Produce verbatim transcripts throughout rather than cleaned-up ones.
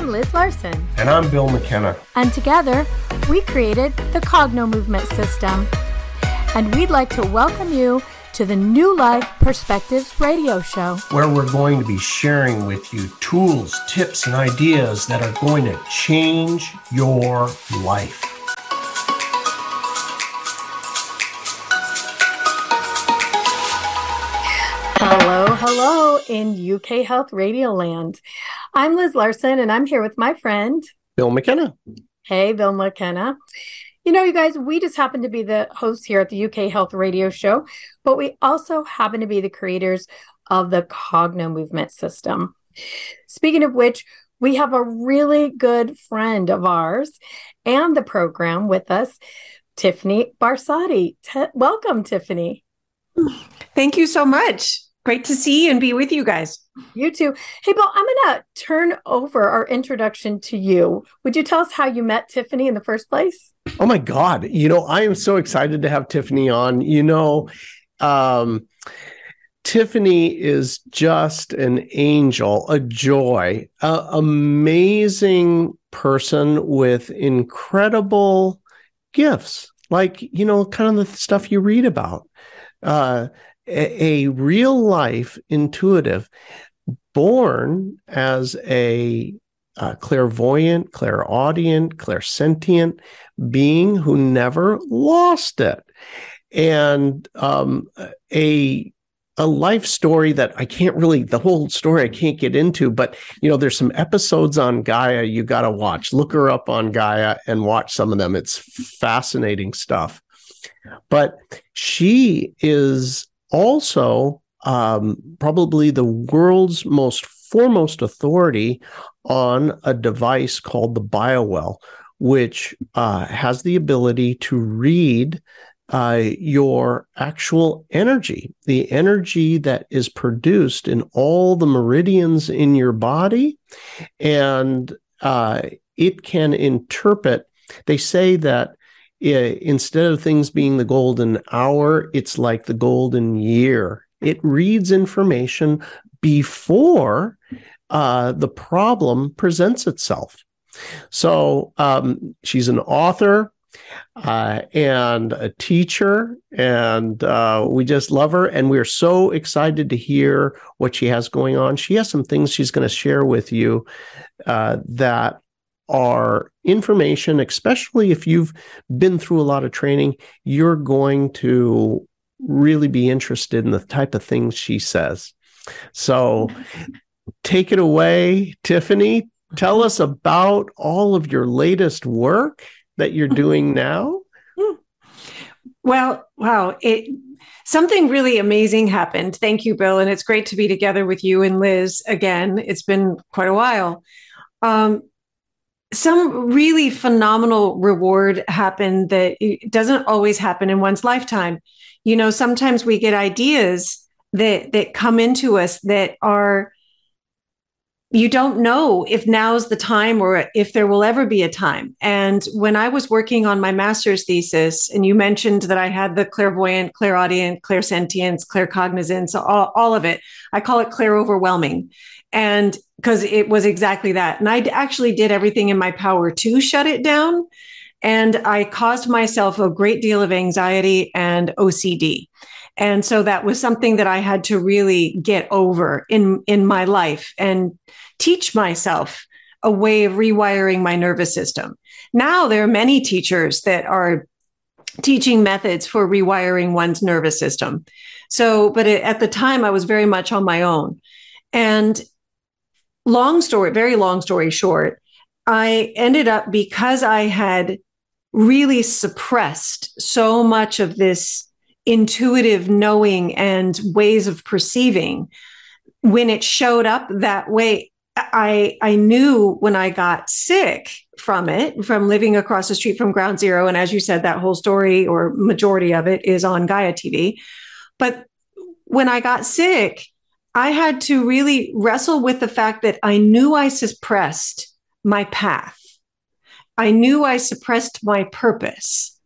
I'm Liz Larson. And I'm Bill McKenna. And together, we created the Cogno Movement System. And we'd like to welcome you to the New Life Perspectives radio show, where we're going to be sharing with you tools, tips, and ideas that are going to change your life. Hello, hello in U K Health Radio Land. I'm Liz Larson, and I'm here with my friend, Bill McKenna. Hey, Bill McKenna. You know, you guys, we just happen to be the hosts here at the U K Health Radio Show, but we also happen to be the creators of the Cogno Movement System. Speaking of which, we have a really good friend of ours and the program with us, Tiffany Barsotti. T- welcome, Tiffany. Thank you so much. Great to see and be with you guys. You too. Hey, Bill, I'm going to turn over our introduction to you. Would you tell us how you met Tiffany in the first place? Oh, my God. You know, I am so excited to have Tiffany on. You know, um, Tiffany is just an angel, a joy, an amazing person with incredible gifts, like, you know, kind of the stuff you read about. Uh, a, a real life intuitive, born as a uh, clairvoyant, clairaudient, clairsentient being who never lost it. And um, a a life story that I can't really, the whole story I can't get into, but, you know, there's some episodes on Gaia you got to watch. Look her up on Gaia and watch some of them. It's fascinating stuff. But she is also um, probably the world's most foremost authority on a device called the BioWell, which uh, has the ability to read uh, your actual energy, the energy that is produced in all the meridians in your body. And uh, it can interpret, they say that instead of things being the golden hour, it's like the golden year. It reads information before uh, the problem presents itself. So um, she's an author uh, and a teacher, and uh, we just love her. And we're so excited to hear what she has going on. She has some things she's going to share with you uh, that are information, especially if you've been through a lot of training, you're going to really be interested in the type of things she says. So take it away, Tiffany. Tell us about all of your latest work that you're doing now. Well, wow. It something really amazing happened. Thank you, Bill. And it's great to be together with you and Liz again. It's been quite a while. Um, Some really phenomenal reward happened that it doesn't always happen in one's lifetime. You know, sometimes we get ideas that that come into us that are, you don't know if now's the time or if there will ever be a time. And when I was working on my master's thesis, and you mentioned that I had the clairvoyant, clairaudient, clairsentience, claircognizance, all, all of it, I call it clairoverwhelming. And because it was exactly that. And I actually did everything in my power to shut it down. And I caused myself a great deal of anxiety and O C D. And so that was something that I had to really get over in, in my life and teach myself a way of rewiring my nervous system. Now there are many teachers that are teaching methods for rewiring one's nervous system. So, but it, at the time I was very much on my own. And long story, very long story short, I ended up, because I had really suppressed so much of this intuitive knowing and ways of perceiving, when it showed up that way, I, I knew when I got sick from it, from living across the street from Ground Zero. And as you said, that whole story or majority of it is on Gaia T V. But when I got sick, I had to really wrestle with the fact that I knew I suppressed my path. I knew I suppressed my purpose.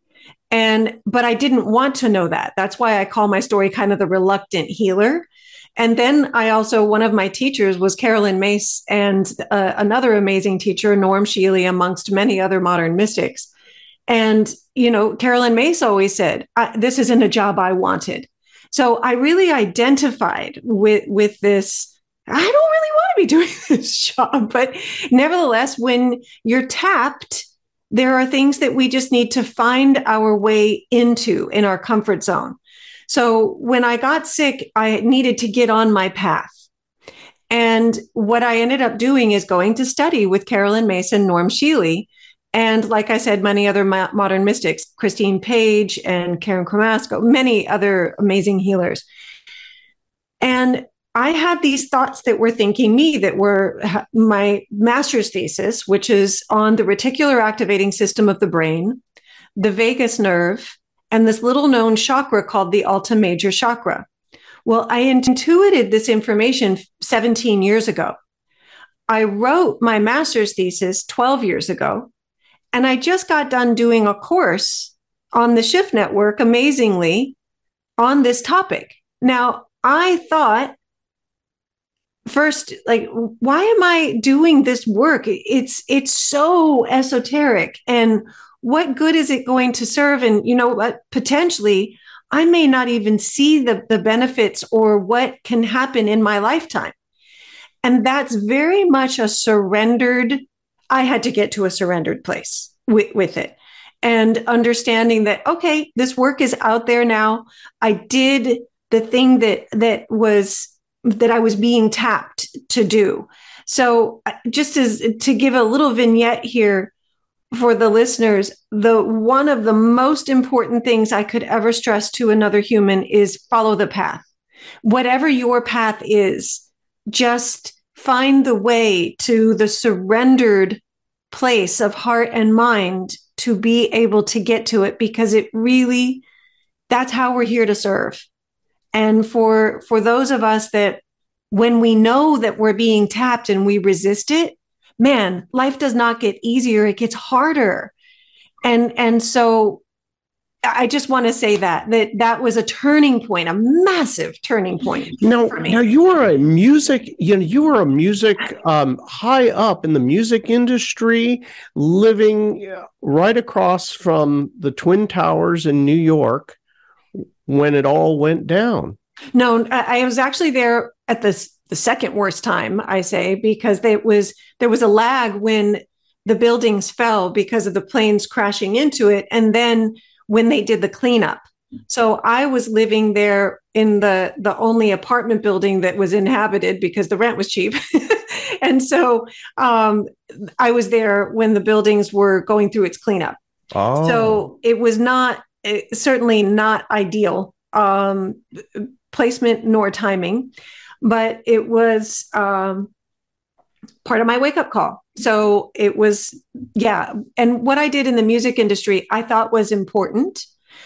And, but I didn't want to know that. That's why I call my story kind of the reluctant healer. And then I also, one of my teachers was Carolyn Myss, and uh, another amazing teacher, Norm Shealy, amongst many other modern mystics. And, you know, Carolyn Myss always said, this isn't a job I wanted. So I really identified with, with this. I don't really want to be doing this job, but nevertheless, when you're tapped, there are things that we just need to find our way into in our comfort zone. So when I got sick, I needed to get on my path. And what I ended up doing is going to study with Carolyn Myss and Norm Shealy. And like I said, many other ma- modern mystics, Christine Page and Karen Cromasco, many other amazing healers. And I had these thoughts that were thinking me, that were my master's thesis, which is on the reticular activating system of the brain, the vagus nerve, and this little known chakra called the Alta Major chakra. Well, I intuited this information seventeen years ago. I wrote my master's thesis twelve years ago, and I just got done doing a course on the Shift Network, amazingly, on this topic. Now, I thought, first, like, why am I doing this work? It's it's so esoteric, and what good is it going to serve? And you know what? Potentially, I may not even see the, the benefits or what can happen in my lifetime. And that's very much a surrendered, I had to get to a surrendered place with, with it. And understanding that, okay, this work is out there now. I did the thing that that was that I was being tapped to do. So just as to give a little vignette here for the listeners, the one of the most important things I could ever stress to another human is follow the path. Whatever your path is, just find the way to the surrendered place of heart and mind to be able to get to it, because it really, that's how we're here to serve. And for, for those of us that, when we know that we're being tapped and we resist it, man, life does not get easier. It gets harder. And, and so I just want to say that, that that was a turning point, a massive turning point. Now, now you were a music, you know, you were a music, um, high up in the music industry, living right across from the Twin Towers in New York when it all went down. No, I was actually there at the, the second worst time, I say, because there was there was a lag when the buildings fell because of the planes crashing into it, and then when they did the cleanup. So I was living there in the the only apartment building that was inhabited because the rent was cheap. And so um, I was there when the buildings were going through its cleanup. Oh. So it was not, it, certainly not ideal um, placement nor timing, but it was um, part of my wake-up call. So it was, yeah. And what I did in the music industry, I thought was important.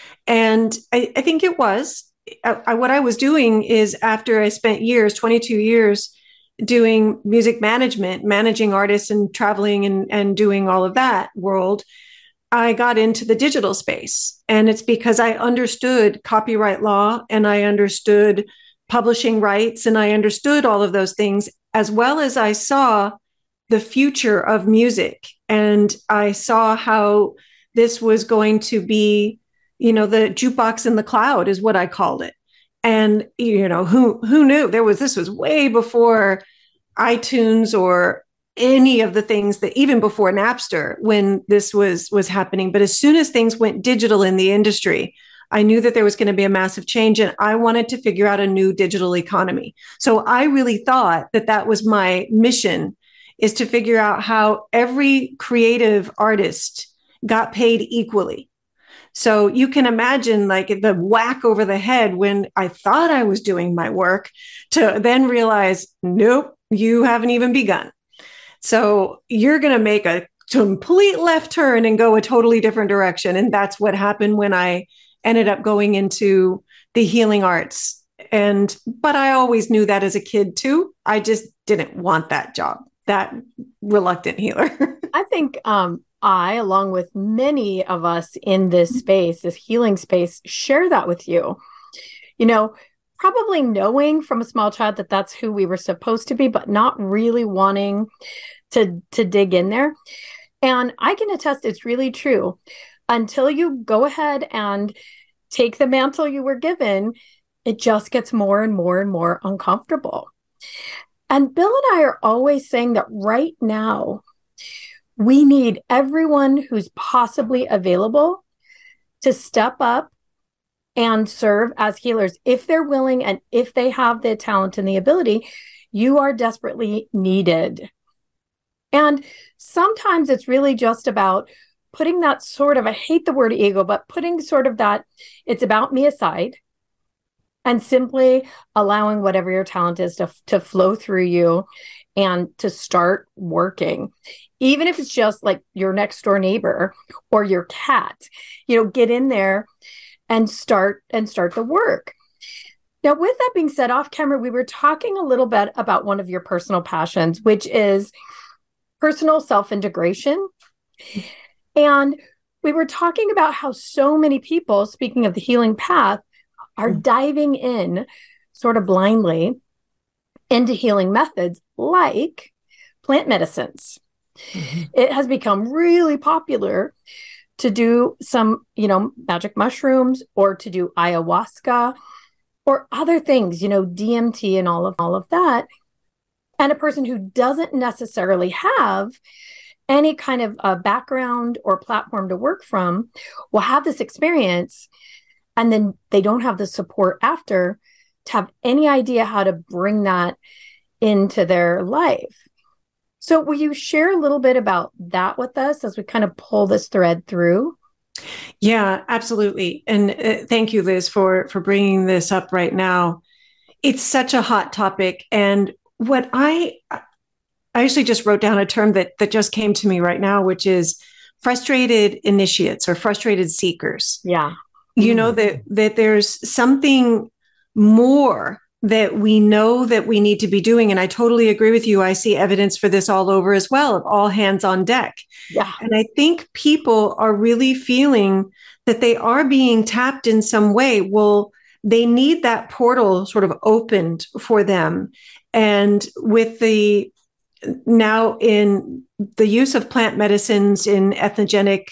And I, I think it was. I, I, what I was doing is, after I spent years, twenty-two years, doing music management, managing artists and traveling and, and doing all of that world, I got into the digital space. And it's because I understood copyright law, and I understood publishing rights, and I understood all of those things, as well as I saw the future of music. And I saw how this was going to be, you know, the jukebox in the cloud is what I called it. And, you know, who who knew there was, this was way before iTunes or any of the things that, even before Napster, when this was was happening. But as soon as things went digital in the industry, I knew that there was going to be a massive change, and I wanted to figure out a new digital economy. So I really thought that that was my mission, is to figure out how every creative artist got paid equally. So you can imagine, like, the whack over the head when I thought I was doing my work, to then realize, nope, you haven't even begun. So you're going to make a complete left turn and go a totally different direction. And that's what happened when I ended up going into the healing arts. And, but I always knew that as a kid too. I just didn't want that job, that reluctant healer. I think um, I, along with many of us in this space, this healing space, share that with you. You know, probably knowing from a small child that that's who we were supposed to be, but not really wanting to, to dig in there. And I can attest it's really true. Until you go ahead and take the mantle you were given, it just gets more and more and more uncomfortable. And Bill and I are always saying that right now, we need everyone who's possibly available to step up and serve as healers. If they're willing and if they have the talent and the ability, you are desperately needed. And sometimes it's really just about putting that sort of, I hate the word ego, but putting sort of that, it's about me aside and simply allowing whatever your talent is to, to flow through you and to start working. Even if it's just like your next door neighbor or your cat, you know, get in there and start and start the work. Now, with that being said, off camera, we were talking a little bit about one of your personal passions, which is personal self-integration. And we were talking about how so many people, speaking of the healing path, are diving in sort of blindly into healing methods like plant medicines. Mm-hmm. It has become really popular to do some, you know, magic mushrooms or to do ayahuasca or other things, you know, D M T and all of all of that. And a person who doesn't necessarily have any kind of uh, background or platform to work from will have this experience, and then they don't have the support after to have any idea how to bring that into their life. So will you share a little bit about that with us as we kind of pull this thread through? Yeah, absolutely. And uh, thank you, Liz, for, for bringing this up right now. It's such a hot topic. And what I, I actually just wrote down a term that, that just came to me right now, which is frustrated initiates or frustrated seekers. Yeah. You know, that, that there's something more that we know that we need to be doing. And I totally agree with you. I see evidence for this all over as well, of all hands on deck. Yeah. And I think people are really feeling that they are being tapped in some way. Well, they need that portal sort of opened for them. And with the now in the use of plant medicines in ethnogenic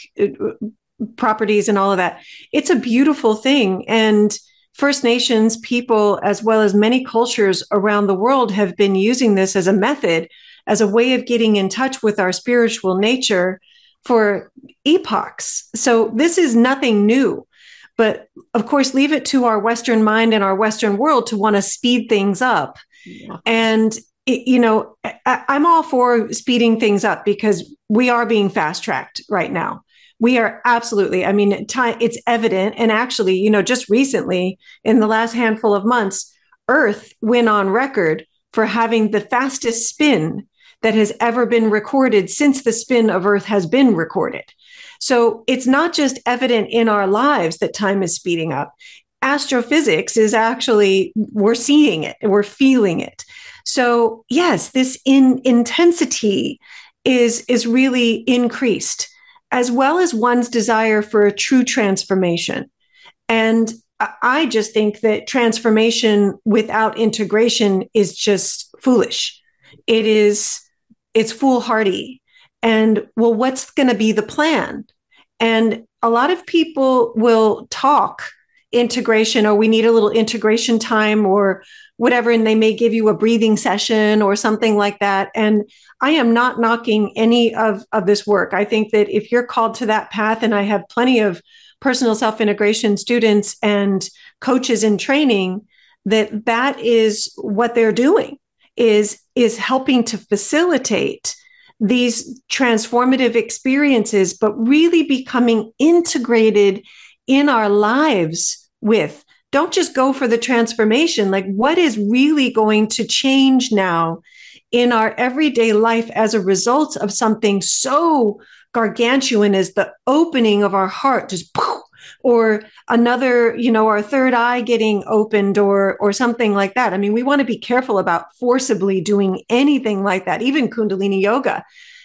properties and all of that, it's a beautiful thing. And First Nations people, as well as many cultures around the world, have been using this as a method, as a way of getting in touch with our spiritual nature for epochs. So this is nothing new. But of course, leave it to our Western mind and our Western world to want to speed things up. Yeah. And, it, you know, I, I'm all for speeding things up because we are being fast tracked right now. We are absolutely, I mean, time, it's evident. And actually, you know, just recently, in the last handful of months, Earth went on record for having the fastest spin that has ever been recorded since the spin of Earth has been recorded. So it's not just evident in our lives that time is speeding up. Astrophysics is actually, we're seeing it, we're feeling it. So yes, this in intensity is, is really increased, as well as one's desire for a true transformation. And I just think that transformation without integration is just foolish. It is, it's foolhardy. And well, what's going to be the plan? And a lot of people will talk integration, or we need a little integration time or whatever, and they may give you a breathing session or something like that. And I am not knocking any of, of this work. I think that if you're called to that path, and I have plenty of personal self-integration students and coaches in training, that that is what they're doing, is, is helping to facilitate these transformative experiences, but really becoming integrated in our lives with. Don't just go for the transformation. Like, what is really going to change now in our everyday life as a result of something so gargantuan as the opening of our heart, just poof, or another, you know, our third eye getting opened, or or something like that. I mean, we want to be careful about forcibly doing anything like that, even Kundalini yoga.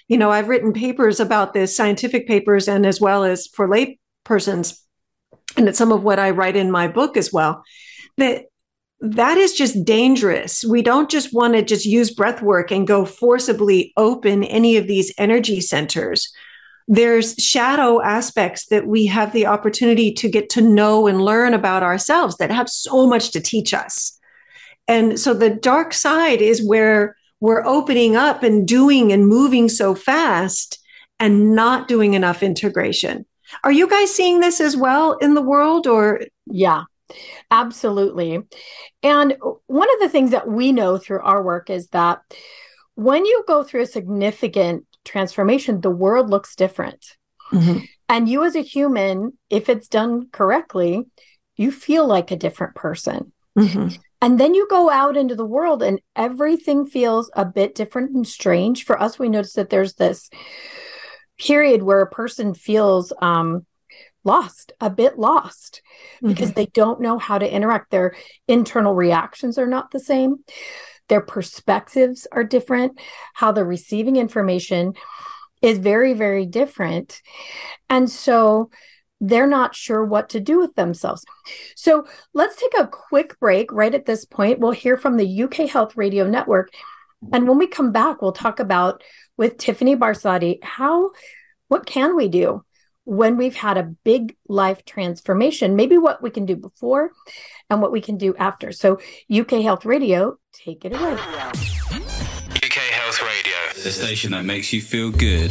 you know, I've written papers about this, scientific papers, and as well as for lay persons. And it's some of what I write in my book as well, that that is just dangerous. We don't just want to just use breath work and go forcibly open any of these energy centers. There's shadow aspects that we have the opportunity to get to know and learn about ourselves that have so much to teach us. And so the dark side is where we're opening up and doing and moving so fast and not doing enough integration. Are you guys seeing this as well in the world, or? Yeah, absolutely. And one of the things that we know through our work is that when you go through a significant transformation, the world looks different. Mm-hmm. And you as a human, if it's done correctly, you feel like a different person. Mm-hmm. And then you go out into the world and everything feels a bit different and strange. For us, we notice that there's this period where a person feels um, lost, a bit lost, because mm-hmm. they don't know how to interact. Their internal reactions are not the same. Their perspectives are different. How they're receiving information is very, very different. And so they're not sure what to do with themselves. So let's take a quick break right at this point. We'll hear from the U K Health Radio Network. And when we come back, we'll talk about with Tiffany Barsotti, how, what can we do when we've had a big life transformation, maybe what we can do before and what we can do after. So U K Health Radio, take it away. U K Health Radio, the station that makes you feel good.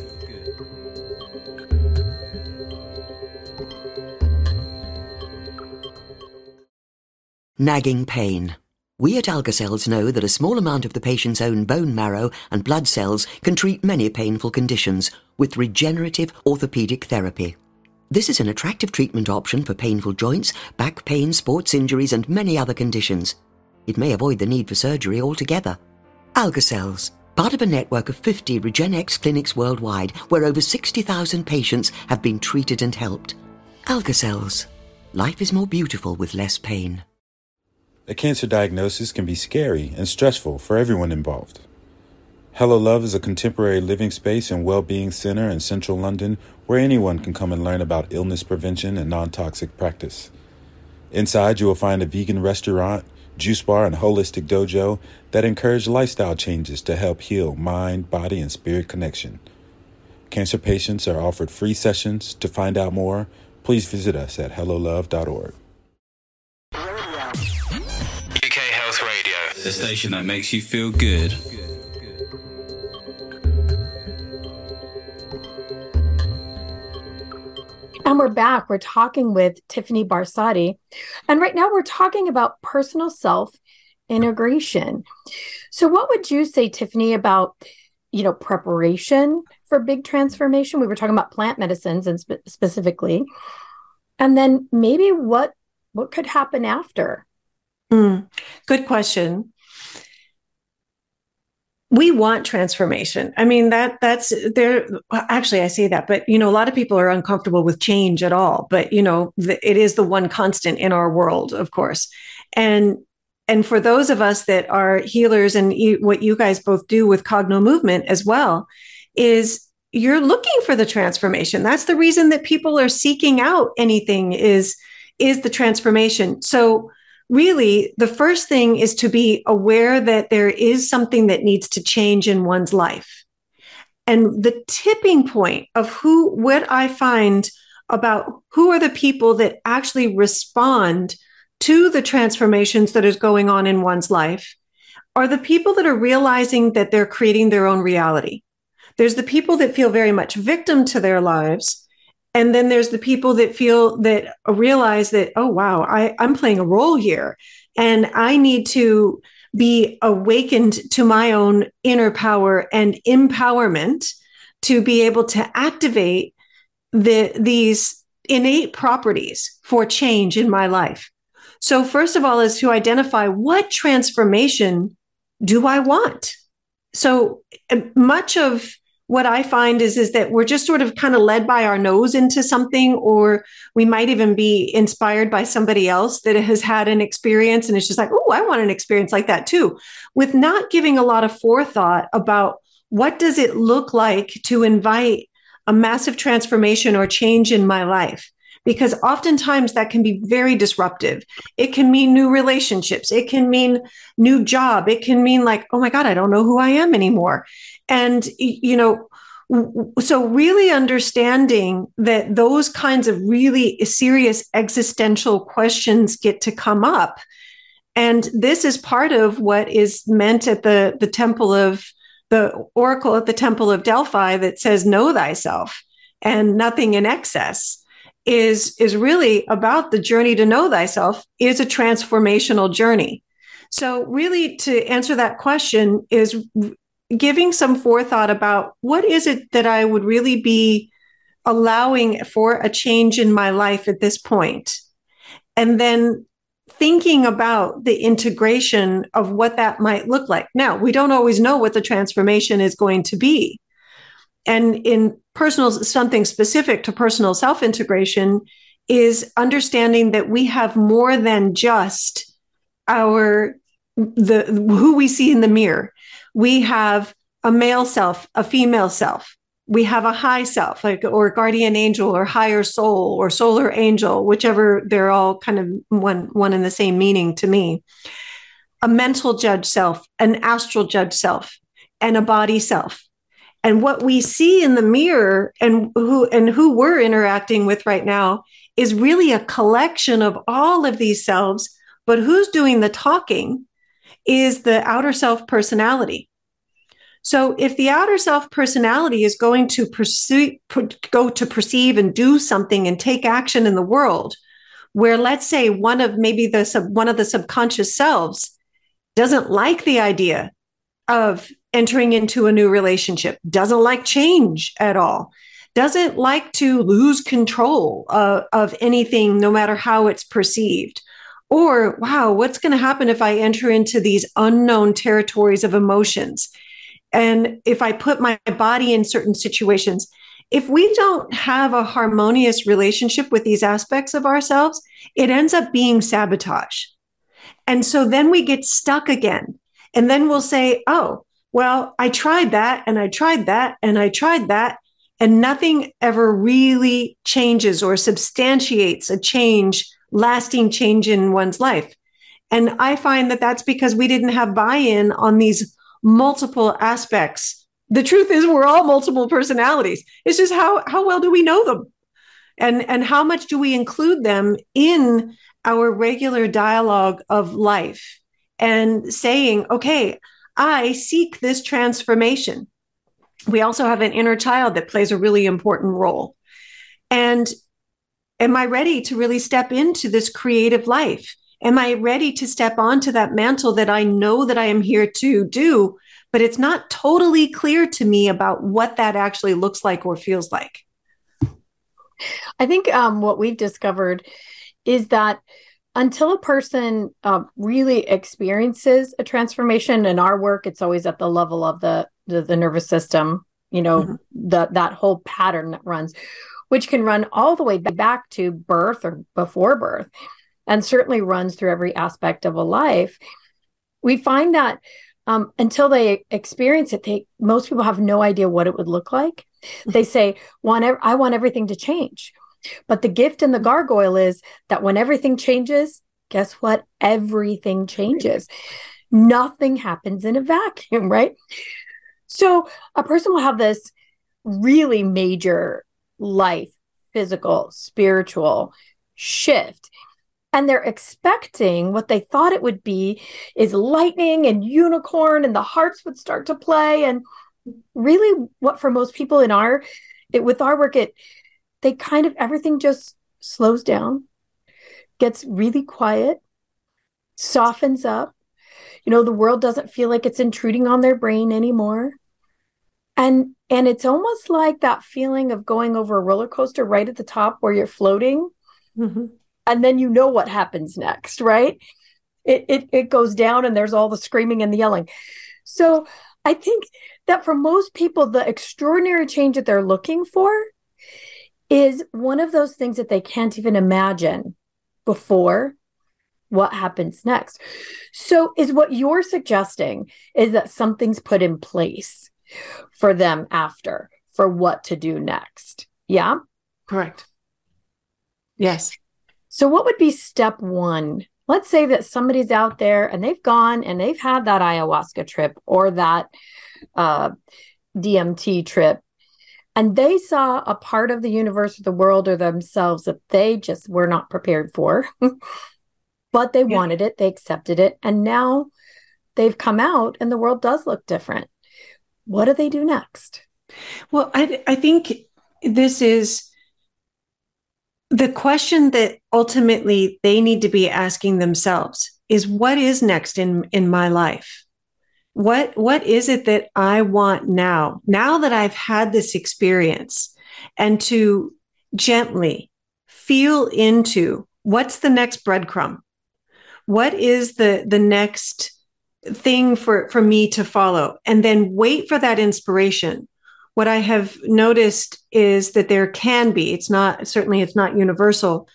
Nagging pain. We at AlgaCells know that a small amount of the patient's own bone marrow and blood cells can treat many painful conditions with regenerative orthopedic therapy. This is an attractive treatment option for painful joints, back pain, sports injuries, and many other conditions. It may avoid the need for surgery altogether. AlgaCells, part of a network of fifty RegenX clinics worldwide, where over sixty thousand patients have been treated and helped. AlgaCells. Life is more beautiful with less pain. A cancer diagnosis can be scary and stressful for everyone involved. Hello Love is a contemporary living space and well-being center in central London where anyone can come and learn about illness prevention and non-toxic practice. Inside, you will find a vegan restaurant, juice bar, and holistic dojo that encourage lifestyle changes to help heal mind, body, and spirit connection. Cancer patients are offered free sessions. To find out more, please visit us at hello love dot org. U K Health Radio, the station that makes you feel good. And we're back. We're talking with Tiffany Barsotti. And right now we're talking about personal self integration. So what would you say, Tiffany, about, you know, preparation for big transformation? We were talking about plant medicines and spe- specifically. And then maybe what what could happen after? Mm, good question. We want transformation. I mean, that that's there. Actually, I say that, but, you know, a lot of people are uncomfortable with change at all. But, you know, the, it is the one constant in our world, of course. And and for those of us that are healers, and you, what you guys both do with Cogno Movement as well, is you're looking for the transformation. That's the reason that people are seeking out anything is, is the transformation. So really, the first thing is to be aware that there is something that needs to change in one's life. And the tipping point of who, what I find about who are the people that actually respond to the transformations that is going on in one's life are the people that are realizing that they're creating their own reality. There's the people that feel very much victim to their lives. And then there's the people that feel that realize that, oh, wow, I, I'm playing a role here. And I need to be awakened to my own inner power and empowerment to be able to activate the, these innate properties for change in my life. So first of all is to identify what transformation do I want? So much of what I find is, is that we're just sort of kind of led by our nose into something, or we might even be inspired by somebody else that has had an experience. And it's just like, oh, I want an experience like that too, with not giving a lot of forethought about what does it look like to invite a massive transformation or change in my life? Because oftentimes that can be very disruptive. It can mean new relationships. It can mean new job. It can mean like, oh my God, I don't know who I am anymore. And, you know, so really understanding that those kinds of really serious existential questions get to come up. And this is part of what is meant at the, the temple of the oracle at the Temple of Delphi that says, know thyself and nothing in excess. Is, is really about the journey to know thyself is a transformational journey. So really to answer that question is giving some forethought about what is it that I would really be allowing for a change in my life at this point? And then thinking about the integration of what that might look like. Now, we don't always know what the transformation is going to be. And in personal, something specific to personal self-integration is understanding that we have more than just our, the, who we see in the mirror. We have a male self, a female self. We have a high self, like, or guardian angel or higher soul or solar angel, whichever, they're all kind of one, one and the same meaning to me. A mental judge self, an astral judge self, and a body self. And what we see in the mirror and who and who we're interacting with right now is really a collection of all of these selves. But who's doing the talking is the outer self personality. So if the outer self personality is going to pursue, go to perceive and do something and take action in the world, where let's say one of maybe the sub, one of the subconscious selves doesn't like the idea of entering into a new relationship, doesn't like change at all, doesn't like to lose control uh, of anything, no matter how it's perceived. Or, wow, what's going to happen if I enter into these unknown territories of emotions? And if I put my body in certain situations, if we don't have a harmonious relationship with these aspects of ourselves, it ends up being sabotage. And so then we get stuck again. And then we'll say, oh, well, I tried that and I tried that and I tried that, and nothing ever really changes or substantiates a change, lasting change in one's life. And I find that that's because we didn't have buy-in on these multiple aspects. The truth is we're all multiple personalities. It's just how, how well do we know them? And, and how much do we include them in our regular dialogue of life and saying, okay, I seek this transformation. We also have an inner child that plays a really important role. And am I ready to really step into this creative life? Am I ready to step onto that mantle that I know that I am here to do, but it's not totally clear to me about what that actually looks like or feels like? I think um, what we've discovered is that until a person uh, really experiences a transformation, in our work, it's always at the level of the the, the nervous system, you know, mm-hmm. the, that whole pattern that runs, which can run all the way back to birth or before birth, and certainly runs through every aspect of a life. We find that um, until they experience it, they most people have no idea what it would look like. They say, want ev- I want everything to change. But the gift in the gargoyle is that when everything changes, guess what? Everything changes. Nothing happens in a vacuum, right? So a person will have this really major life, physical, spiritual shift. And they're expecting what they thought it would be is lightning and unicorn, and the hearts would start to play. And really what for most people in our, it, with our work, it, they kind of, everything just slows down, gets really quiet, softens up. You know, the world doesn't feel like it's intruding on their brain anymore. And, and it's almost like that feeling of going over a roller coaster right at the top where you're floating. Mm-hmm. And then you know what happens next, right? It, it, it goes down and there's all the screaming and the yelling. So I think that for most people, the extraordinary change that they're looking for is one of those things that they can't even imagine before what happens next. So is what you're suggesting is that something's put in place. for them after, for what to do next. Yeah? Correct. Yes. So what would be step one? Let's say that somebody's out there and they've gone and they've had that ayahuasca trip or that uh, D M T trip, and they saw a part of the universe or the world or themselves that they just were not prepared for, but they yeah. wanted it, they accepted it, and now they've come out and the world does look different. What do they do next? Well, I, I think this is the question that ultimately they need to be asking themselves is, what is next in, in my life? What, what is it that I want now, now that I've had this experience, and to gently feel into what's the next breadcrumb? What is the, the next thing for, for me to follow? And then wait for that inspiration. What I have noticed is that there can be, it's not, certainly it's not universal,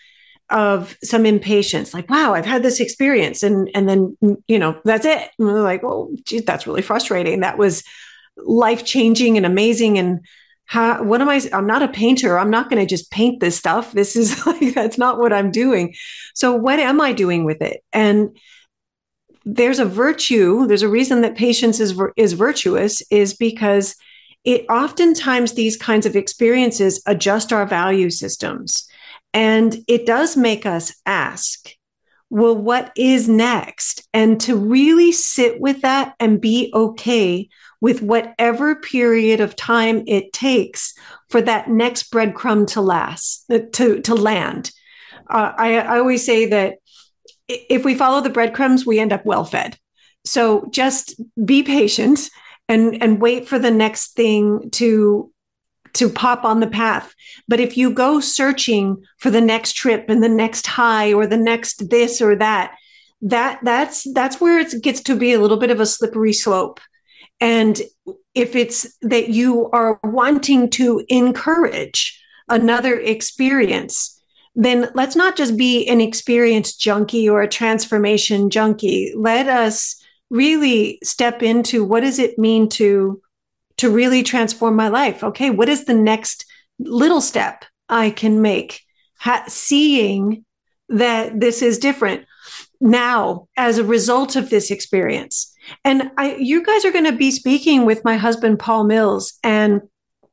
of some impatience, like, wow, I've had this experience. And, and then, you know, that's it. And we're like, well, geez, that's really frustrating. That was life-changing and amazing. And how, what am I, I'm not a painter. I'm not going to just paint this stuff. This is like, that's not what I'm doing. So what am I doing with it? And there's a virtue, there's a reason that patience is, is virtuous, is because it oftentimes these kinds of experiences adjust our value systems. And it does make us ask, well, what is next? And to really sit with that and be okay with whatever period of time it takes for that next breadcrumb to last, to, to land. Uh, I, I always say that if we follow the breadcrumbs, we end up well fed. So just be patient and, and wait for the next thing to to pop on the path. But if you go searching for the next trip and the next high or the next this or that, that that's that's where it gets to be a little bit of a slippery slope. And if it's that you are wanting to encourage another experience, then let's not just be an experience junkie or a transformation junkie. Let us really step into, what does it mean to to really transform my life? Okay, what is the next little step I can make? Ha- seeing that this is different now as a result of this experience. And I, you guys are going to be speaking with my husband, Paul Mills, and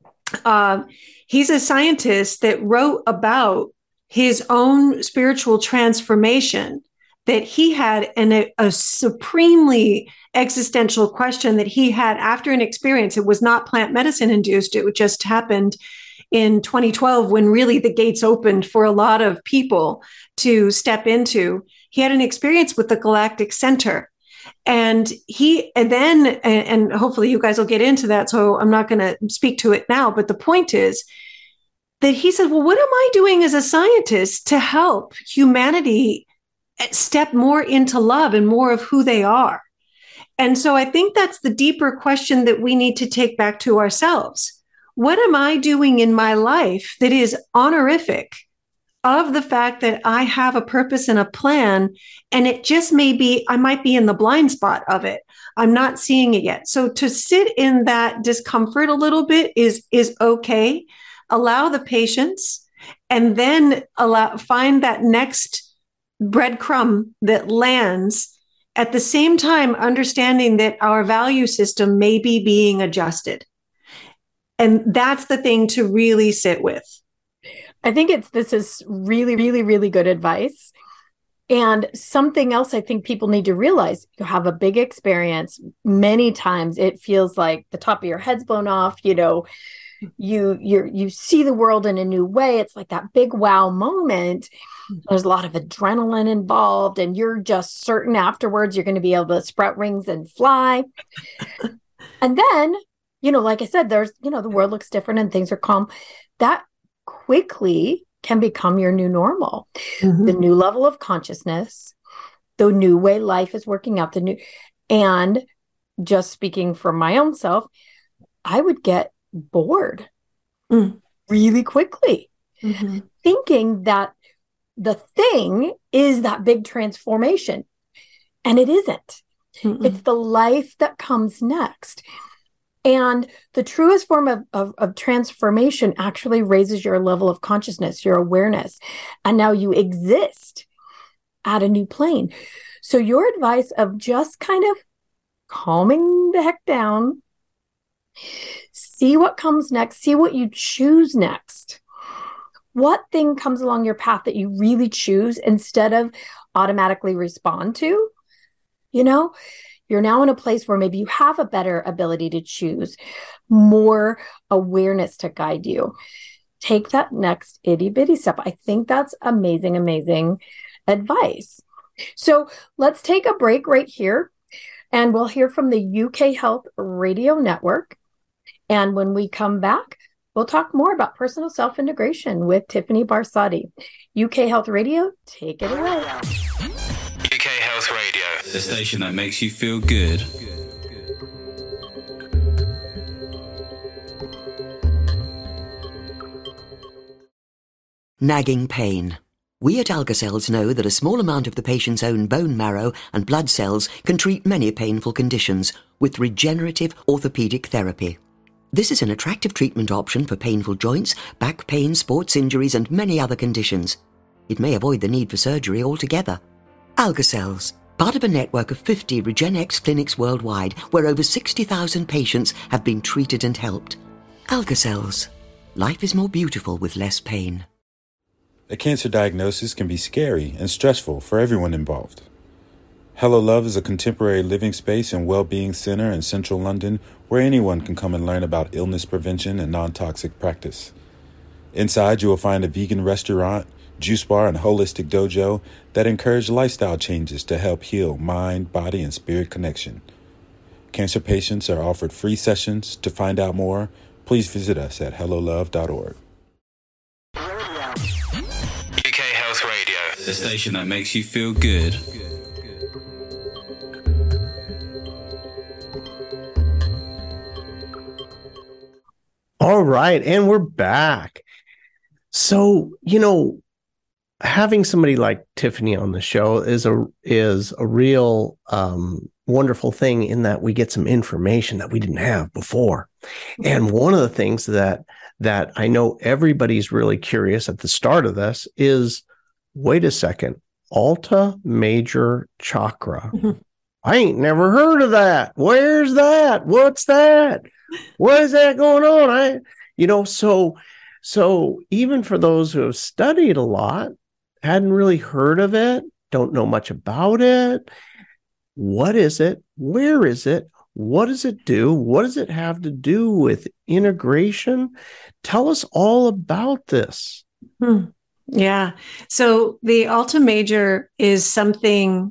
uh, he's a scientist that wrote about his own spiritual transformation that he had, and a, a supremely existential question that he had after an experience. It was not plant medicine induced. It just happened in twenty twelve when really the gates opened for a lot of people to step into. He had an experience with the Galactic Center. And he, and then, and hopefully you guys will get into that, so I'm not going to speak to it now, but the point is that he said, well, what am I doing as a scientist to help humanity step more into love and more of who they are? And so I think that's the deeper question that we need to take back to ourselves. What am I doing in my life that is honorific of the fact that I have a purpose and a plan, and it just may be, I might be in the blind spot of it. I'm not seeing it yet. So to sit in that discomfort a little bit is, is okay. Allow the patience, and then allow, find that next breadcrumb that lands, at the same time understanding that our value system may be being adjusted. And that's the thing to really sit with. I think it's this is really, really, really good advice. And something else I think people need to realize, you have a big experience. Many times it feels like the top of your head's blown off, you know, you you you see the world in a new way. It's like that big wow moment. There's a lot of adrenaline involved, and you're just certain afterwards you're going to be able to sprout wings and fly. And then, you know, like I said, there's, you know, the world looks different and things are calm. That quickly can become your new normal, mm-hmm. the new level of consciousness, the new way life is working out, the new, and just speaking for my own self, I would get bored mm. really quickly, mm-hmm. thinking that the thing is that big transformation. And it isn't. Mm-mm. It's the life that comes next. And the truest form of, of, of transformation actually raises your level of consciousness, your awareness. And now you exist at a new plane. So your advice of just kind of calming the heck down, see what comes next, see what you choose next. What thing comes along your path that you really choose instead of automatically respond to? You know, you're now in a place where maybe you have a better ability to choose, more awareness to guide you. Take that next itty bitty step. I think that's amazing, amazing advice. So let's take a break right here, and we'll hear from the U K Health Radio Network. And when we come back, we'll talk more about personal self-integration with Tiffany Barsotti. U K Health Radio, take it away. U K Health Radio, the station that makes you feel good. Nagging pain. We at AlgaCells know that a small amount of the patient's own bone marrow and blood cells can treat many painful conditions with regenerative orthopedic therapy. This is an attractive treatment option for painful joints, back pain, sports injuries, and many other conditions. It may avoid the need for surgery altogether. AlgaCells, part of a network of fifty RegenX clinics worldwide, where over sixty thousand patients have been treated and helped. AlgaCells. Life is more beautiful with less pain. A cancer diagnosis can be scary and stressful for everyone involved. Hello Love is a contemporary living space and well-being center in central London where anyone can come and learn about illness prevention and non-toxic practice. Inside, you will find a vegan restaurant, juice bar, and holistic dojo that encourage lifestyle changes to help heal mind, body, and spirit connection. Cancer patients are offered free sessions. To find out more, please visit us at hello love dot org. U K Health Radio, the station that makes you feel good. All right, and we're back. So, you know, having somebody like Tiffany on the show is a is a real um, wonderful thing in that we get some information that we didn't have before. And one of the things that that I know everybody's really curious at the start of this is, wait a second, Alta Major Chakra. Mm-hmm. I ain't never heard of that. Where's that? What's that? What is that going on? I, you know, so, so even for those who have studied a lot, hadn't really heard of it, don't know much about it. What is it? Where is it? What does it do? What does it have to do with integration? Tell us all about this. Hmm. Yeah. So the Alta Major is something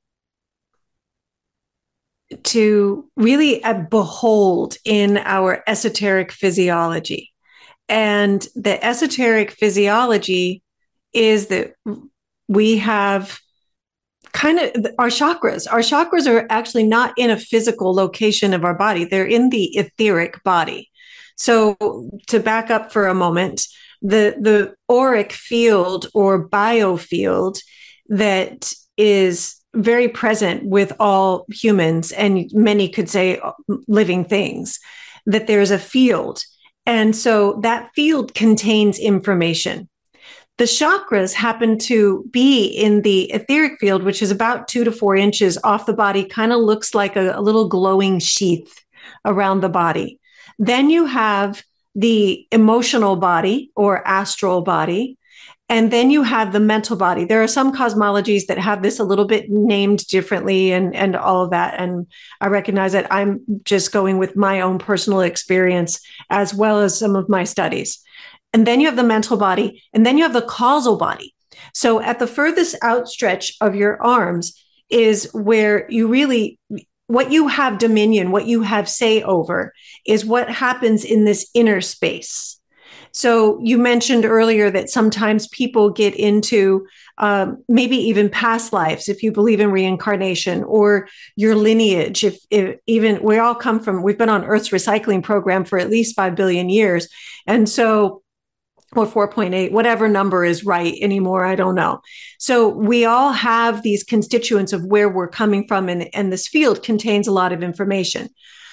to really behold in our esoteric physiology. And the esoteric physiology is that we have kind of our chakras. Our chakras are actually not in a physical location of our body. They're in the etheric body. So to back up for a moment, the, the auric field or biofield that is very present with all humans, and many could say living things, that there's a field. And so that field contains information. The chakras happen to be in the etheric field, which is about two to four inches off the body, kind of looks like a, a little glowing sheath around the body. Then you have the emotional body or astral body. And then you have the mental body. There are some cosmologies that have this a little bit named differently and, and all of that. And I recognize that I'm just going with my own personal experience as well as some of my studies. And then you have the mental body, and then you have the causal body. So at the furthest outstretch of your arms is where you really, what you have dominion, what you have say over is what happens in this inner space. So you mentioned earlier that sometimes people get into um, maybe even past lives, if you believe in reincarnation, or your lineage. If, if even we all come from, we've been on Earth's recycling program for at least five billion years. And so, or four point eight, whatever number is right anymore, I don't know. So we all have these constituents of where we're coming from, and, and this field contains a lot of information.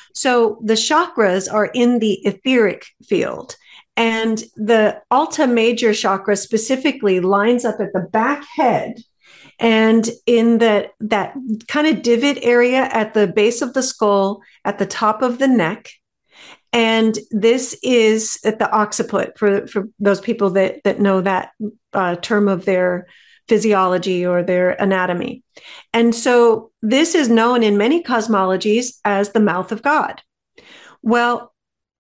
So the chakras are in the etheric field. And the Alta Major chakra specifically lines up at the back head and in the, that kind of divot area at the base of the skull, at the top of the neck. And this is at the occiput for, for those people that, that know that uh, term of their physiology or their anatomy. And so this is known in many cosmologies as the mouth of God. Well,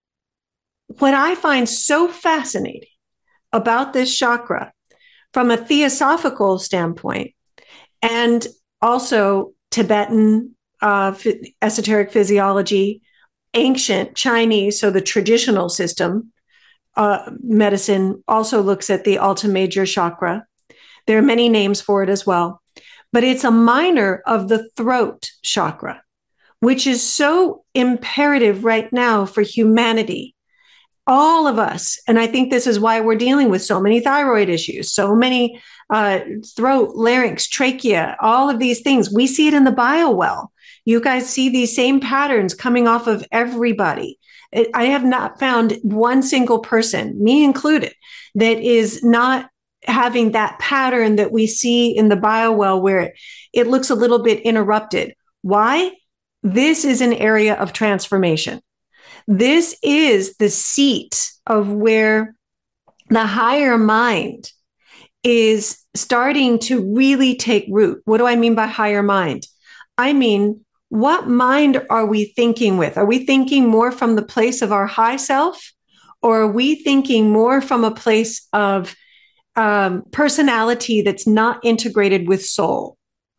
what I find so fascinating about this chakra from a theosophical standpoint, and also Tibetan uh, f- esoteric physiology, ancient Chinese, so the traditional system, uh, medicine also looks at the Alta Major chakra. There are many names for it as well, but it's a minor of the throat chakra, which is so imperative right now for humanity. All of us, and I think this is why we're dealing with so many thyroid issues, so many uh, throat, larynx, trachea, all of these things. We see it in the biowell. You guys see these same patterns coming off of everybody. It, I have not found one single person, me included, that is not having that pattern that we see in the biowell where it, it looks a little bit interrupted. Why? This is an area of transformation. This is the seat of where the higher mind is starting to really take root. What do I mean by higher mind? I mean, what mind are we thinking with? Are we thinking more from the place of our high self, or are we thinking more from a place of um, personality that's not integrated with soul?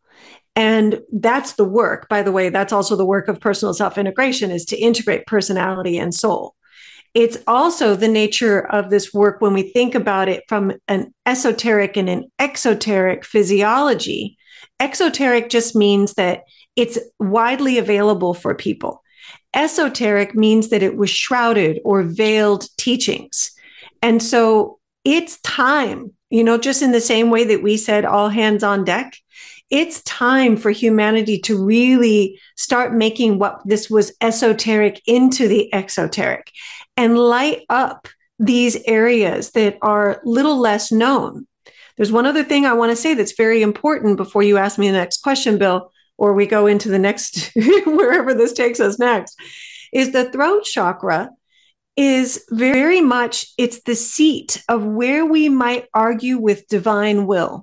And that's the work, by the way, that's also the work of personal self-integration, is to integrate personality and soul. It's also the nature of this work when we think about it from an esoteric and an exoteric physiology. Exoteric just means that it's widely available for people. Esoteric means that it was shrouded or veiled teachings. And so it's time, you know, just in the same way that we said all hands on deck, it's time for humanity to really start making what this was esoteric into the exoteric and light up these areas that are little less known. There's one other thing I want to say that's very important before you ask me the next question, Bill, or we go into the next, wherever this takes us next, is the throat chakra is very much, it's the seat of where we might argue with divine will.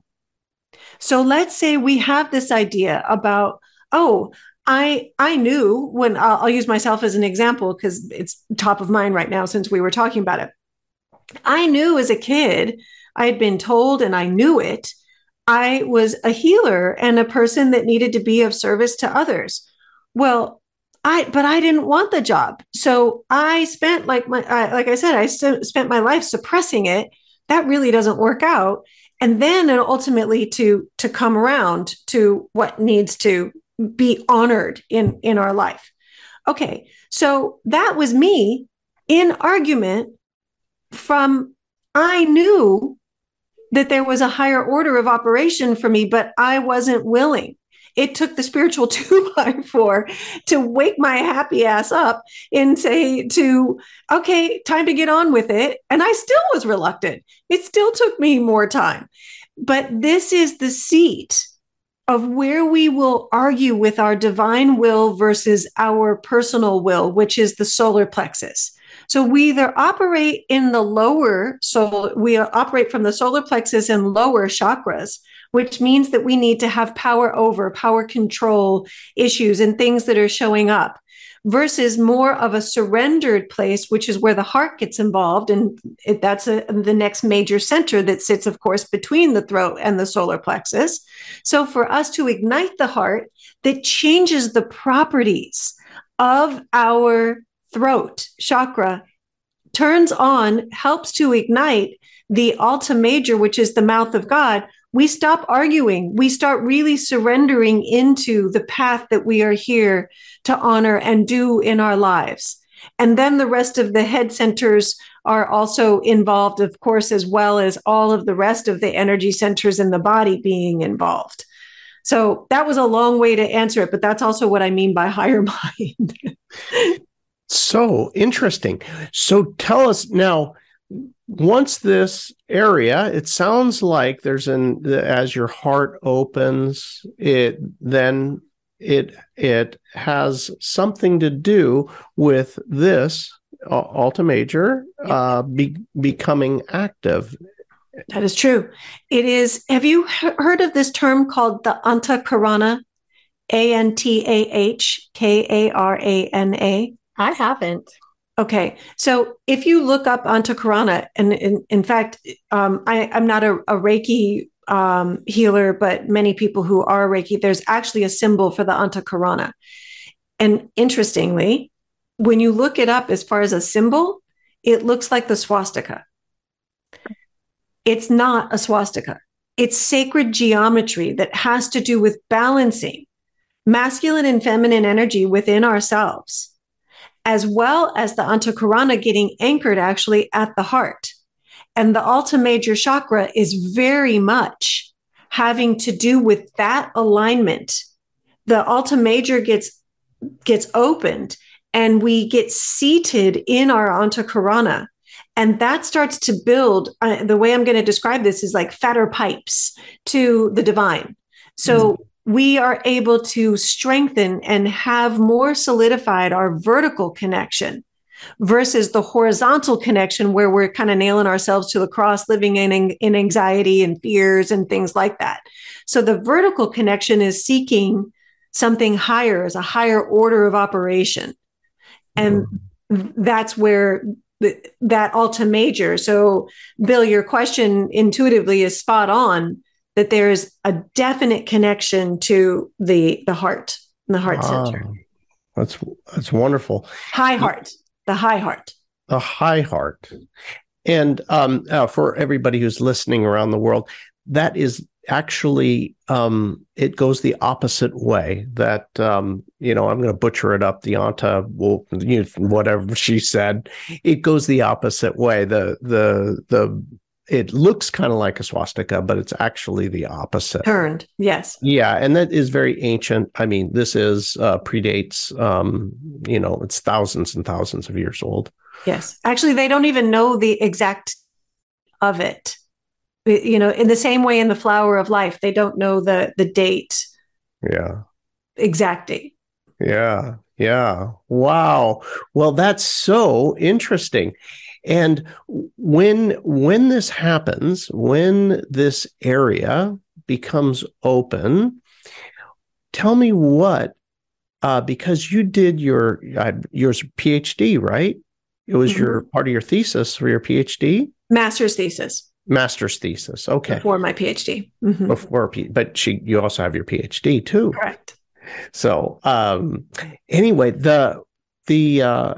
So let's say we have this idea about, oh, I I knew when, I'll, I'll use myself as an example because it's top of mind right now since we were talking about it. I knew as a kid, I had been told, and I knew it, I was a healer and a person that needed to be of service to others. Well, I but I didn't want the job. So I spent, like my I, like I said, I spent my life suppressing it. That really doesn't work out. And then and ultimately to, to come around to what needs to be honored in, in our life. Okay, so that was me in argument from, I knew that there was a higher order of operation for me, but I wasn't willing. It took the spiritual two by four to wake my happy ass up and say to, okay, time to get on with it. And I still was reluctant. It still took me more time. But this is the seat of where we will argue with our divine will versus our personal will, which is the solar plexus. So we either operate in the lower soul, we operate from the solar plexus and lower chakras, which means that we need to have power over, power control issues and things that are showing up, versus more of a surrendered place, which is where the heart gets involved. And it, that's a, the next major center that sits, of course, between the throat and the solar plexus. So for us to ignite the heart, that changes the properties of our throat chakra, turns on, helps to ignite the Alta Major, which is the mouth of God. We stop arguing. We start really surrendering into the path that we are here to honor and do in our lives. And then the rest of the head centers are also involved, of course, as well as all of the rest of the energy centers in the body being involved. So that was a long way to answer it, but that's also what I mean by higher mind. So interesting. So tell us now, once this area, it sounds like there's an, as your heart opens, it then it it has something to do with this uh, Alta Major uh, be, becoming active. That is true. It is. Have you he- heard of this term called the Antakarana? A N T A H K A R A N A. I haven't. Okay. So if you look up Antakarana, and in, in fact, um, I, I'm not a, a Reiki um, healer, but many people who are Reiki, there's actually a symbol for the Antakarana. And interestingly, when you look it up as far as a symbol, it looks like the swastika. It's not a swastika. It's sacred geometry that has to do with balancing masculine and feminine energy within ourselves, as well as the Antakarana getting anchored actually at the heart. And the Alta Major chakra is very much having to do with that alignment. The Alta Major gets, gets opened and we get seated in our Antakarana. And that starts to build, uh, the way I'm going to describe this is like fatter pipes to the divine. So mm-hmm. we are able to strengthen and have more solidified our vertical connection versus the horizontal connection where we're kind of nailing ourselves to the cross, living in, in anxiety and fears and things like that. So the vertical connection is seeking something higher, as a higher order of operation. And that's where the, that Alta Major. So Bill, your question intuitively is spot on, that there's a definite connection to the the heart, the heart wow. center. That's that's wonderful. High heart, the high heart. The high heart. And um, uh, for everybody who's listening around the world, that is actually, um, it goes the opposite way. That, um, you know, I'm going to butcher it up, the Anta, well, you know, whatever she said, it goes the opposite way. The, the, the, it looks kind of like a swastika, but it's actually the opposite. Turned, yes. Yeah, and that is very ancient. I mean, this is uh, predates, um, you know, it's thousands and thousands of years old. Yes. Actually, they don't even know the exact of it. You know, in the same way in the flower of life, they don't know the the date. Yeah. Exact date. Yeah. Yeah. Wow. Well, that's so interesting. And when when this happens, when this area becomes open, tell me what, uh, because you did your uh, your PhD, right? It was mm-hmm. your part of your thesis for your PhD? Master's thesis. Master's thesis. Okay. Before my PhD. Mm-hmm. Before, but she, you also have your PhD too. Correct. So, um, anyway, the the uh,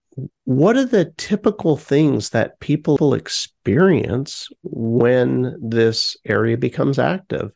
what are the typical things that people experience when this area becomes active?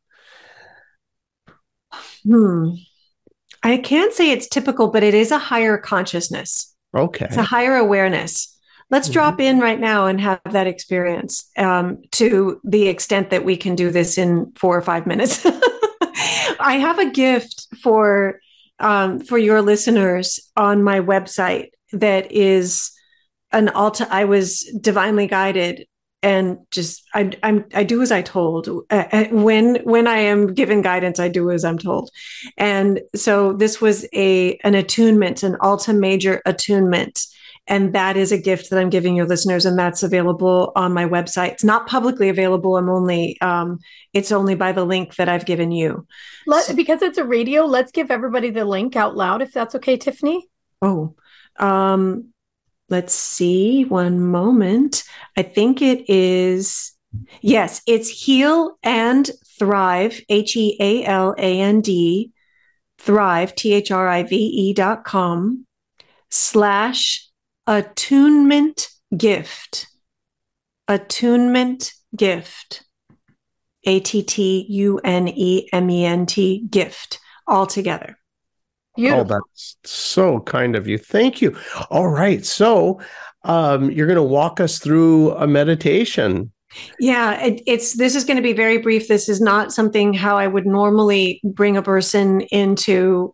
Hmm. I can't say it's typical, but it is a higher consciousness. Okay. It's a higher awareness. Let's mm-hmm. drop in right now and have that experience um, to the extent that we can do this in four or five minutes. I have a gift for um, for your listeners on my website that is an Alta. I was divinely guided, and just I I'm, I do as I told. Uh, when when I am given guidance, I do as I'm told. And so this was a an attunement, an Alta Major attunement. And that is a gift that I'm giving your listeners, and that's available on my website. It's not publicly available. I'm only, um, it's only by the link that I've given you. Let, so, because it's a radio, let's give everybody the link out loud, if that's okay, Tiffany. Oh, um, let's see. One moment. I think it is. Yes, it's Heal and Thrive, H E A L A N D, Thrive, T H R I V E dot com slash attunement gift. Attunement gift. A T T U N E M E N T gift. All together. Beautiful. Oh, that's so kind of you. Thank you. All right. So um, you're going to walk us through a meditation. Yeah, it, it's this is going to be very brief. This is not something how I would normally bring a person into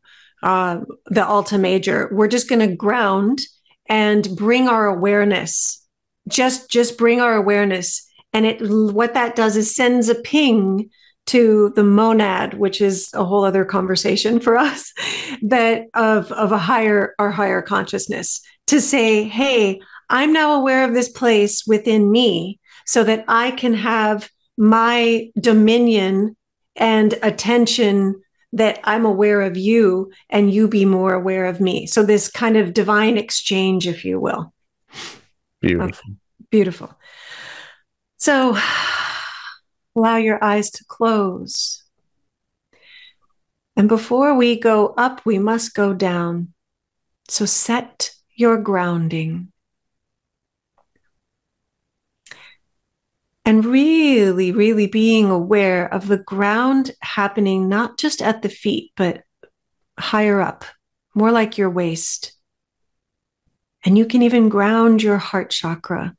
uh, the Alta Major, we're just going to ground and bring our awareness. Just, just bring our awareness. And it, what that does is sends a ping to the monad, which is a whole other conversation for us, that of, of a higher, our higher consciousness, to say, hey, I'm now aware of this place within me so that I can have my dominion and attention, that I'm aware of you and you be more aware of me. So this kind of divine exchange, if you will. Beautiful. Okay. Beautiful. So allow your eyes to close. And before we go up, we must go down. So set your grounding. And really, really being aware of the ground happening not just at the feet, but higher up, more like your waist. And you can even ground your heart chakra.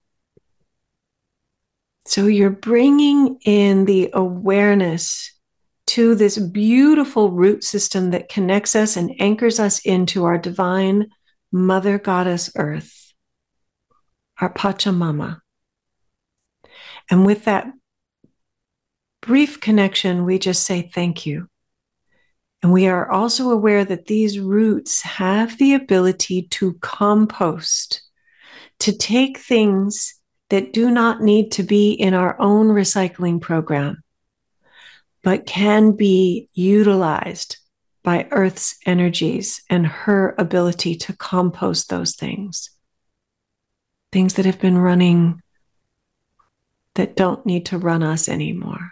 So you're bringing in the awareness to this beautiful root system that connects us and anchors us into our divine Mother Goddess Earth, our Pachamama. And with that brief connection, we just say thank you. And we are also aware that these roots have the ability to compost, to take things that do not need to be in our own recycling program, but can be utilized by Earth's energies and her ability to compost those things. Things that have been running that don't need to run us anymore.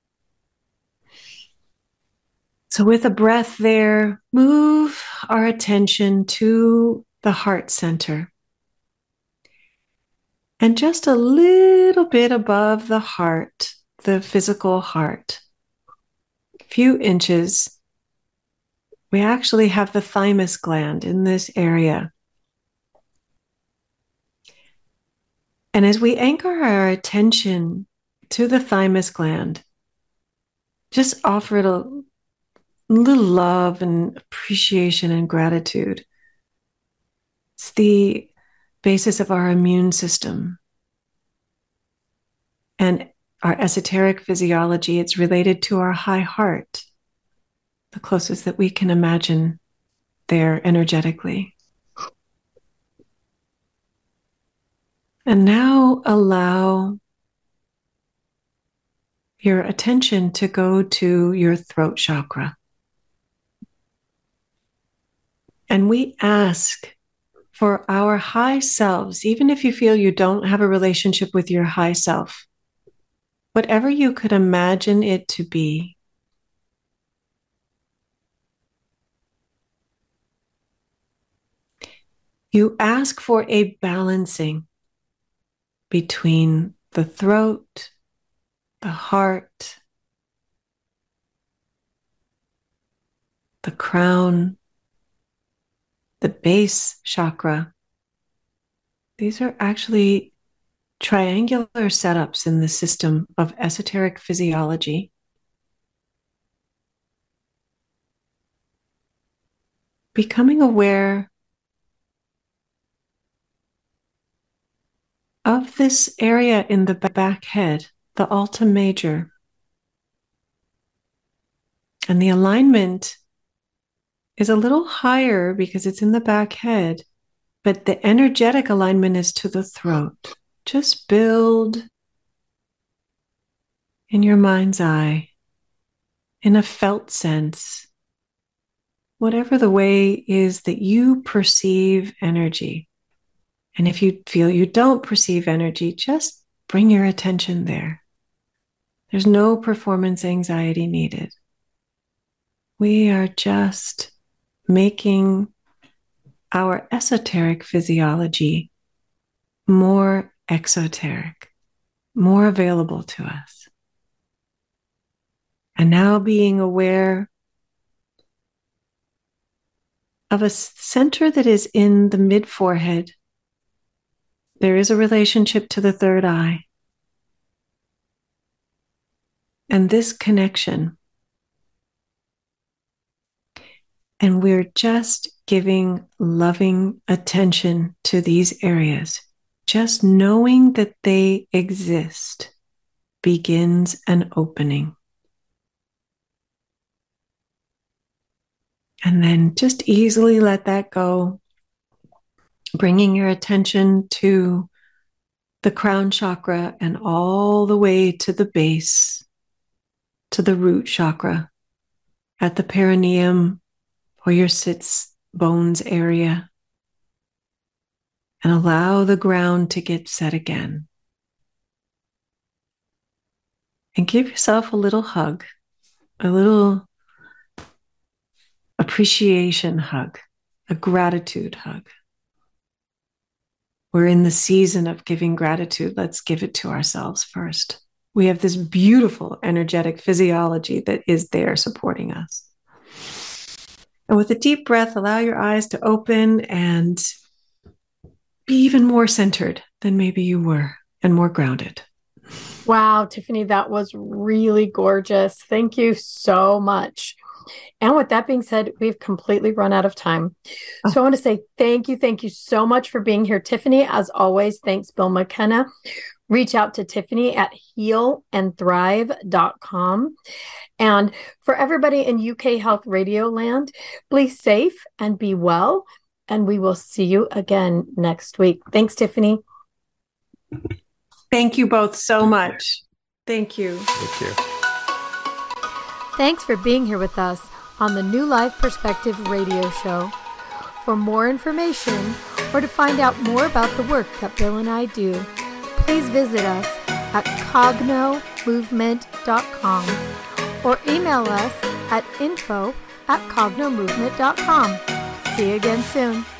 So with a breath there, move our attention to the heart center. And just a little bit above the heart, the physical heart, a few inches, we actually have the thymus gland in this area. And as we anchor our attention to the thymus gland, just offer it a little love and appreciation and gratitude. It's the basis of our immune system. And our esoteric physiology, it's related to our high heart, the closest that we can imagine there energetically. And now allow your attention to go to your throat chakra. And we ask for our high selves, even if you feel you don't have a relationship with your high self, whatever you could imagine it to be, you ask for a balancing between the throat, the heart, the crown, the base chakra. These are actually triangular setups in the system of esoteric physiology. Becoming aware of this area in the back head, the Alta Major. And the alignment is a little higher because it's in the back head, but the energetic alignment is to the throat. Just build in your mind's eye, in a felt sense, whatever the way is that you perceive energy. And if you feel you don't perceive energy, just bring your attention there. There's no performance anxiety needed. We are just making our esoteric physiology more exoteric, more available to us. And now being aware of a center that is in the mid-forehead. There is a relationship to the third eye. And this connection And we're just giving loving attention to these areas. Just knowing that they exist begins an opening. And then just easily let that go, bringing your attention to the crown chakra and all the way to the base, to the root chakra, at the perineum or your sits bones area. And allow the ground to get set again. And give yourself a little hug, a little appreciation hug, a gratitude hug. We're in the season of giving gratitude. Let's give it to ourselves first. We have this beautiful energetic physiology that is there supporting us. And with a deep breath, allow your eyes to open and be even more centered than maybe you were, and more grounded. Wow, Tiffany, that was really gorgeous. Thank you so much. And with that being said, we've completely run out of time. Oh. So I want to say thank you. Thank you so much for being here, Tiffany. As always, thanks, Bill McKenna. Reach out to Tiffany at heal and thrive dot com. And for everybody in U K Health Radio land, be safe and be well. And we will see you again next week. Thanks, Tiffany. Thank you both so much. Thank you. Thank you. Thanks for being here with us on the New Life Perspective radio show. For more information or to find out more about the work that Bill and I do, please visit us at cogno movement dot com or email us at info at cogno movement dot com. See you again soon.